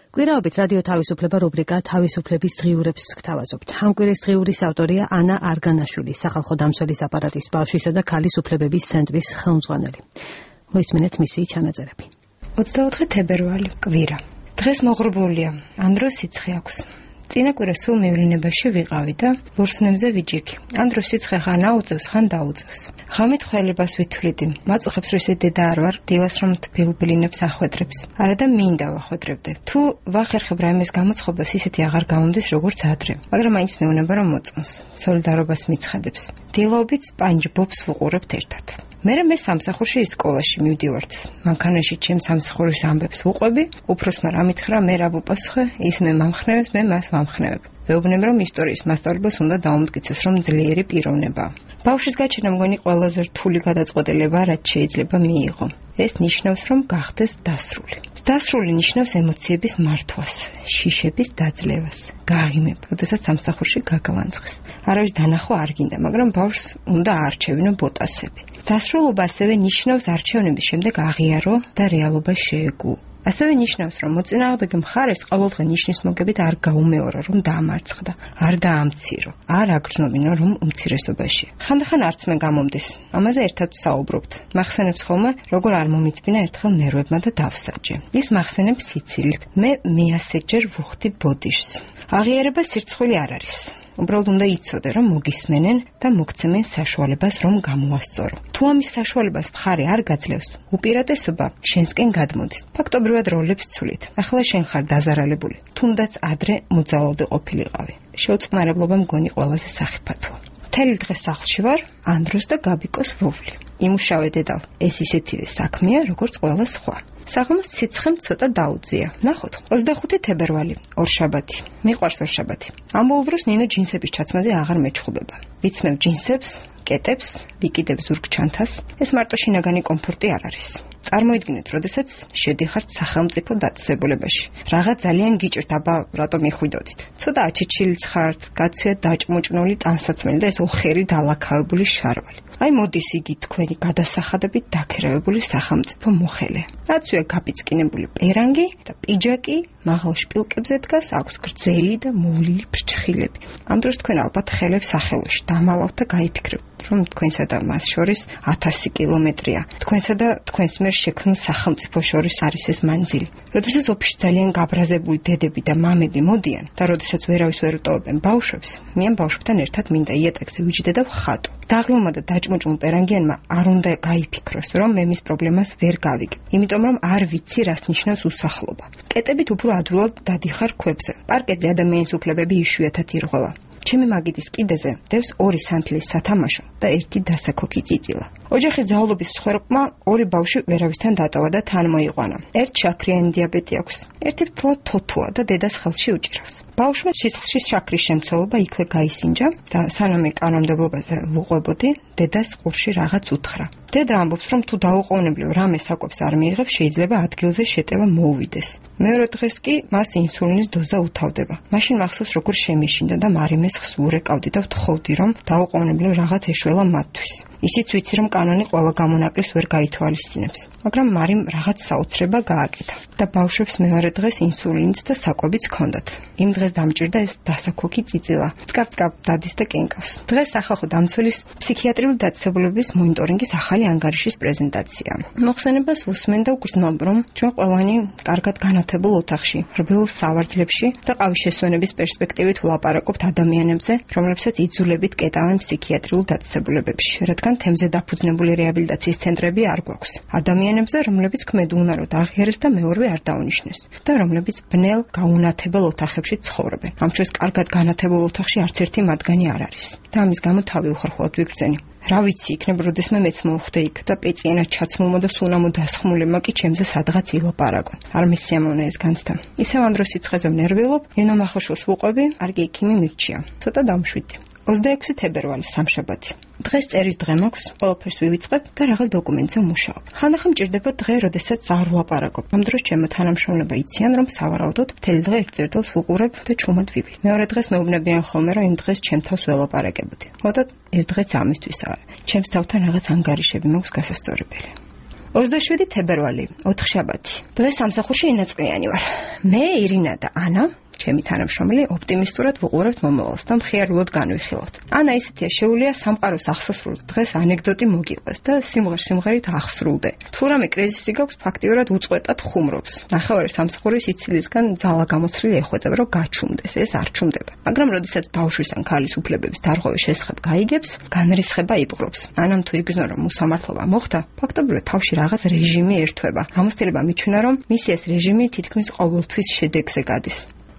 კვირაობით რადიო თავისუფლება რუბრიკა თავისუფლების დღიურებს გთავაზობთ. ამ კვირის დღიურის ავტორია ანა არგანაშვილი, სახალხო დამცველის აპარატის ბავშვისა და ქალის უფლებების ცენტრის ხელმძღვანელი. მოისმინეთ მისი ჩანაწერები. 24 თებერვალი, კვირა. დღეს მოღრუბლულია, ამ დროს სიცხე აქვს. წინა კვირა სულ მივლინებაში ვიყავი და ლურსნებზე ვიჯიქი. ამ დროს სიცხე ხან აუწევს, ხან დაუწევს. ღამით ხველებას ვითვლიდი. მაწუხებს რისი დედა არ ვარ, დილას რომ თბილბილინებს ახვედრებს. არა და მინდა ვახვედრებდე. თუ ვახერხებ რაიმეს გამოცხობას, ისეთი აღარ გამომდის როგორც ადრე. მაგრამ მაინც მეუნება რომ მოწონს. სოლიდარობას მიცხადებს. დილობით სპანჯბობს ვუყურებთ ერთად. მე სამსახურში სკოლაში მივდივართ. მანქანაში ჩემს სამსახურის ამბებს ვუყვები, უფროსმა რა მითხრა, მე რა ვუპასუხე, ის მე მამხნევებს, მე მას ვამხნევებ. ვეუბნებ, რომ ისტორიის მასწავლებლებს უნდა დაუმტკიცოს, რომ ძლიერი პიროვნებაა. ბავშვის გაჩენა მგონი ყველაზე რთული გადაწყვეტილება, რაც შეიძლება მიიღო. ეს ნიშნავს, რომ გახდეს დასრული. დასრული ნიშნავს ემოციების მართვას, შიშების დაძლევას, გაღიმებ, როდესაც სამსახურში გაგავანცხეს. არავის დანახვა არ გინდა, მაგრამ ბავშვს უნდა აარჩევინო ბოტასები. დასრულობა ასევე ნიშნავს არჩევნების შემდეგ აღიარო და რეალობა შეეგუო. ასევე ნიშნავს, რომ მოწინააღმდეგე მხარეს ყოველდღე ნიშნის მოგებით არ გაუმეორო, რომ დაამარცხდა, არ დაამცირო, არ აგრძნობინო, რომ უმცირესობაში. ხანდახან არც მე გამომდის. ამაზე ერთად ვსაუბრობთ. მახსენებს ხოლმე, როგორ არ მომიწმინა ერთხელ ნერვებმა და დავსაჯე. ის მახსენებს სიცილით. მე მეასეჯერ ვუხდი ბოდიშს. აღიარება სირცხვილი არ არის. უბრალოდ უნდა იცოდე, რომ მოგისმენენ და მოგცემენ საშუალებას, რომ გამოასწორო. თუ ამის საშუალებას მხარი არ გაძლევს, უპირატესობა შენსკენ გადმოდის. ფაქტობრივად როლებს ცვლით. ახლა შენ ხარ დაზარალებული, თუნდაც ადრე მოძალადე ყოფილიყავი. შეუწყნარებლობა მგონი ყველაზე სახიფათოა. მთელი დღე სახლში ვარ, ანდროს და გაბიკოს ვოვლი. იმუშავე დედავ, ეს ისეთივე საქმეა, როგორც ყველა სხვა. საღამოს სიცხემ ცოტა დაუძია. ნახოთ, 25 თებერვალი, ორშაბათი. მიყვარს ორშაბათი. ამ ბოლო დროს ნინო ჯინსების ჩაცმაზე აღარ მეჩხუბება. ვიცმევ ჯინსებს, კეტებს, ვიკიდებ ზურგ ჩანთას. ეს მარტო შინაგანი კომფორტი არ არის. წარმოიდგინეთ, როდესაც შედიხართ სახელმწიფო დაწესებულებაში. რაღაც ძალიან გიჭირთ, აბა რატომ მიხვიდოდით? ცოტა აჩეჩილიც ხართ, გაცვიათ დაჭმუჭნული ტანსაცმელი და ეს ოხერი დალაქავებული შარვალი. აი მოდის იგი თქვენი გადასახადებით დაქირავებული სახელმწიფო მოხელე. აცვია გაპიწყინებული პერანგი და პიჯაკი, მაღალ შპილკებზე დგას, აქვს გრძელი და მოვლილი ფრჩხილები. ამ დროს თქვენ ალბათ ხელებს სახელოში დამალავთ და გაიფიქრებთ, რომ თქვენსა და მას შორის 1000 კილომეტრია. თქვენსა და თქვენს მიერ შექმნილ სახელმწიფო შორის არის ეს მანძილი. როდესაც ოფისში ძალიან გაბრაზებული დედები და მამები მოდიან და როდესაც ვერავის ვერ უტოვებენ ბავშვებს, მე ამ ბავშვებთან ერთად მინდა იატაკზე ვიჯდე და ვხატო. დაღლილმა და დაჭმუჭმულ პერანგიანმა არ უნდა გაიფიქროს, რომ მე მის პრობლემას ვერ გავიგებ, იმიტომ რომ არ ვიცი, რას ნიშნავს უსახლობა. კეტებით უფრო ადვილად დადიხარ ქვებზე. პარკეტზე ადამიანის უფლებები იშვიათად ირღვევა. ჩემი მაგიდის კიდეზე დევს 2 სანთლის სათამაშო და 1 დასაქოქი წიწილა. ოჯახის ძალობის მსხვერპლმა 2 ბავშვი ვერავისთან დატოვა და თან მოიყვანა. ერთ შაქრიანი დიაბეტი აქვს, ერთი ფთლა თოთოა და დედას ხელში უჭირავს. ბავშვმა სისხლში შაქრის შემცველობა იქვე გაისინჯა და სანამ კანონმდებლობაზე ვუყვებოდი, დედას ყურში რაღაც უთხრა. დედა ამბობს, რომ თუ დაუყოვნებლივ რამე საკვებს არ მიიღებს, შეიძლება ადგილზე შეტევა მოუვიდეს. მეორე დღეს კი მას ინსულინის დოზა უთავდება. მაშინ მახსოვს, როგორ შემეშინდა და მარიმეს ხს ურეკავდი და ვთხოვდი, რომ დაუყოვნებლივ რაღაც ეშველა მათთვის. ისიც ვიცი, რომ კანონი ყველა გამონაკლისს ვერ გაითვალისწინებს, მაგრამ მარიმ რაღაც საოცრება გააკეთა და ბავშვებს მეორე დღეს ინსულინიც და საკვებიც ჰქონდათ. იმ დღეს დამჭირდა ეს დასაქოქი წიწილა. წკაფ-წკაფ დადის და კენკავს. დღეს სახალხო დამცველის ფსიქიატრიული დაწესებულებების მონიტორინგის ახალი ანგარიშის პრეზენტაცია. მოხსენებას უსმენ და ვგრძნობ, რომ ჩვენ ყველანი კარგად განათებულ ოთახში, რბილ სავარძლებში და ყავის შესვენების პერსპექტივით ვლაპარაკობთ ადამიანებზე, რომლებსაც იძულებით კეტავენ ფსიქიატრიულ დაწესებულებებში, რადგან თემზე დაფუძნებული რეაბილიტაციის ცენტრები არ გვაქვს. ადამიანებზე, რომლებიც ქმედ უნაროდ აღიარეს და მეორევე არ დაუნიშნეს და რომლებიც ბნელ გაუნათებელ ოთახებში ცხოვრობენ. ამ დროს კარგად განათებულ ოთახში არც ერთი მათგანი არ არის. და ამის გამო თავი უხერხულად ვიგრძენი. რა ვიცი, იქნება როდესმე მეც მოვხდე იქ და პეწიანად ჩაცმულმა და სუნამო დასხმულებმა კი ჩემზე სადღაც ილაპარაკონ. არ მისიამოვნე ეს განცდა. ისევ ამ დროს სიცხეზე ვნერვიულობ, ნინო მახოშოს ვუყვები, არგი ექიმი მირჩია. ცოტა დამშვიდი. 26 თებერვალი, სამშაბათი. დღეს წერის დღე მაქვს, ყველაფერს ვივიწყებ და რაღაც დოკუმენტზე ვმუშაობ. ხანდახან მჭირდება დღე, როდესაც არ ვლაპარაკობ. ამ დროს ჩემო თანამშრომლება იციან, რომ სავარაუდოდ მთელი დღე ერთ წერტილს ვუყურებ და ჩუმად ვიბლი. მეორე დღეს მეუბნებიან ხოლმე, რომ იმ დღეს ჩემ თავს ველაპარაკებოდი. ხოდათ ეს დღეც ამისთვისაა. ჩემს თავთან რაღაც ანგარიშები მაქვს გასასწორებელი. 27 თებერვალი, ოთხშაბათი. დღეს სამსახურში ინაწყლიანი ვარ. მე, ირინა და ანა, ჩემი თანამშრომელი, ოპტიმისტურად ვუყურებთ მომავალს და მხიარულად განვიხილავთ. ანა ისეთია შეუულია სამყაროს აღსასრულს დღეს ანეკდოტი მოგიყვეს და სიმღერით აღსრულდე. თუ რამე კრიზისი გაქვს, ფაქტიურად უწყვეტად ხუმრობს. ნახევარი სამსახურის სიცილისგან ძალა გამოცრილი ეხვეწება, რომ გაჩუმდეს, ეს არ ჩუმდება. მაგრამ როდესაც ბავშვის ან ქალის უფლებების დარღვევის შესახებ გაიგებს, განრისხება იპყრობს. ანამ თუ იგრძნო, რომ უსამართლობა მოხდა, ფაქტობრივად თავში რაღაც რეჟიმი ერთვება. ამოსtildeება მიჩვენა, რომ მისი ეს რეჟიმი თითქმის ყოველთვის შედეგზე გადის.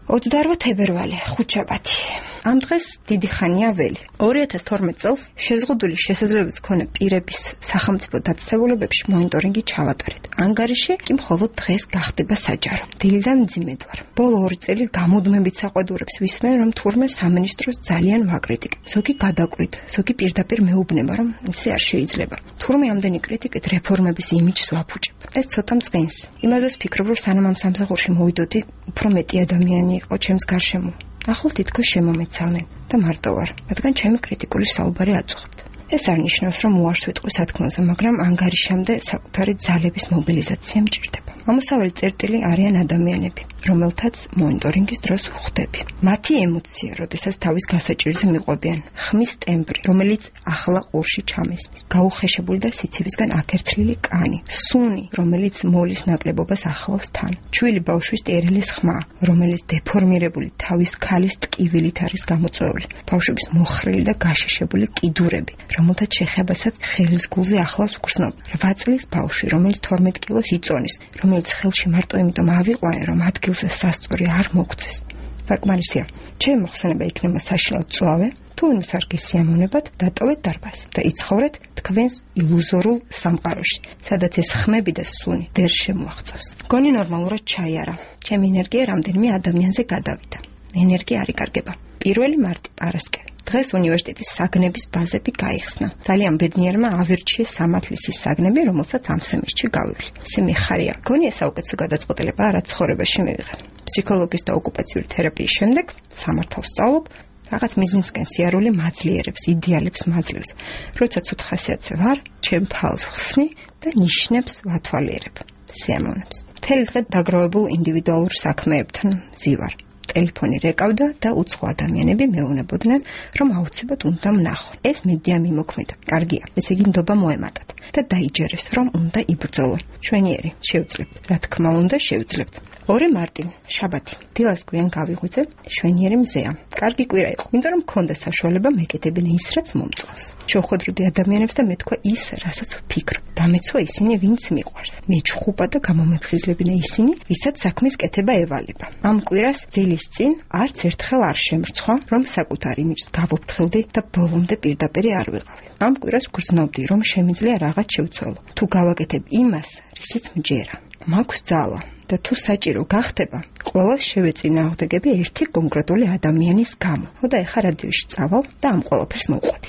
28 თებერვალი, ხუთშაბათი. ამ დღეს დიდი ხანია ველი. 2012 წელს შეზღუდული შესაძლებლობის მქონე პირების სახელმწიფო დაწესებულებებში მონიტორინგი ჩავატარეთ. ანგარიში კი მხოლოდ დღეს გახდება საჯარო. დილიდან მძიმედ ვარ. ბოლო 2 წელი გამუდმებით საყვედურებს ვისმენ, რომ თურმე სამინისტროს ძალიან ვაკრიტიკებ. ზოგი გადაკვირთ, ზოგი პირდაპირ მეუბნება, რომ ისე არ შეიძლება. თურმე ამდენი კრიტიკით რეფორმების იმიჯს ვაფუჭებ. ეს ცოტა მწყინს. იმასაც ვფიქრობ, რომ სანამ ამ სამსახურში მოვიდოდი, უფრო მეტი ადამიანი იყო ჩემს გარშემო. ახლა თითქოს შემომეცალნენ და მარტო ვარ, რადგან ჩემი კრიტიკული საუბარი აწუხებთ. ეს არ ნიშნავს, რომ უარს ვიტყვი სათქმელზე, მაგრამ ანგარიშამდე საკუთარი ძალების მობილიზაცია მჭირდება. ამოსავალი წერტილი არიან ადამიანები, რომელთაც მონიტორინგის დროს ვხვდები. მათი ემოცია, როდესაც თავის გასაჭირზე მიყვებიან, ხმის ტემბრი, რომელიც ახლა ყურში ჩამესმის, გაუხეშებული და სიცივისგან აკერცლილი კანი, სუნი, რომელიც მოლის ნაკლებობას ახლავს თან, ჩვილი ბავშვის სტერილის ხმა, რომელიც დეფორმირებული თავის ქალის ტკივილით არის გამოწვეული, ბავშვების მოხრილი და გაშეშებული კიდურები, რომელთაც შეხებასაც ხელის გულზე ახლავს გრძნობა. 8 წლის ბავშვი, რომელიც 12 კილოს იწონის, რომელიც ხელში მარტო იმიტომ ავიყვანე, რომ ადგილზე სასწორი არ მოგწეს. საკმარისია. ჩემი მოხსენება იქნება საშინელ წვავე, თუ ვინმე სარგის სიამოვნებად დატოვეთ დარბაზი და იცხოვრეთ თქვენს ილუზორულ სამყაროში, სადაც ეს ხმები და სუნი ვერ შემოაღწევს. გონი ნორმალურად ჩაიარა. ჩემი ენერგია რამდენიმე ადამიანზე გადავიდა. ენერგია არ იკარგება. 1 მარტი პარასკევი. დღეს უნივერსიტეტის საგნების ბაზები გაიხსნა. ძალიან ბედნიერმა ავირჩიეს სამართლის ის საგნები, რომელსაც ამ სემესტრში გავივლი. ისე მიხარია. გონია საუკეთესო გადაწყვეტილება რაც ცხოვრებაში მივიღე. ფსიქოლოგის და ოკუპაციური თერაპიის შემდეგ სამართალს სწავლობ, რაღაც მიზნისკენ სიარული მაძლიერებს, იდეალებს მაძლევს. როცა ცუდ ხასიათზე ვარ, ჩემ ფალს ხსნი და ნიშნებს ვათვალიერებ. სიამოვნებს. მთელი დღე დაგროვებულ ინდივიდუალურ საქმეებთან მზივარ. ტელეფონი რეკავდა და უცხო ადამიანები მეუბნებოდნენ, რომ აუცილებლად უნდა ვნახო. ეს მედია მიმოქმედა. კარგია, ესე იგი ნდობა მოემატათ და დაიჯერეს, რომ უნდა იბრძოლო. ჩვენიერი, შევძლებთ. რა თქმა უნდა, შევძლებთ. 2 მარტი, შაბათი. დილას გვიან გავიღვიძე, შვენიერი მზეა. კარგი კვირა იყო, იმიტომ რომ მქონდა საშუალება მეკეთებინა ის, რაც მომწონს. შევხვედროდი ადამიანებს და მეთქვა ის, რასაც ვფიქრობ. დამეცვა ისინი, ვინც მიყვარს. მეჩხუბა და გამომეფხიზლებინა ისინი, ვისაც საქმის კეთება ევალება. ამ კვირას ძილის წინ არც ერთხელ არ შემრცხვა, რომ საკუთარ იმიჯს გავუფრთხილდი და ბოლომდე პირდაპირ არ ვიყავი. ამ კვირას გრძნობდი, რომ შემიძლია რაღაც შევცვალო. თუ გავაკეთებ იმას, რისიც მჯერა. მაქვს ძალა და თუ საჭირო გახდება, ყველას შევეწინააღმდეგები ერთი კონკრეტული ადამიანის გამო. და ეხა რადიოში წავალ და ამ ყველაფერს მოვყვები.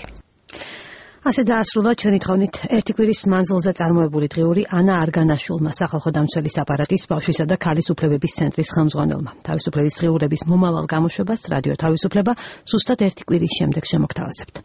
ასე დაასრულა ჩვენი თხოვნით ერთი კვირის მანძილზე წარმოებული დღიური ანა არგანაშვილმა, სახალხო დამცველის აპარატის ბავშვისა და ქალის უფლებების ცენტრის ხელმძღვანელმა. თავისუფლების დღიურების მომავალ გამოშვებას რადიო თავისუფლება ზუსტად ერთი კვირის შემდეგ შემოგთავაზებთ.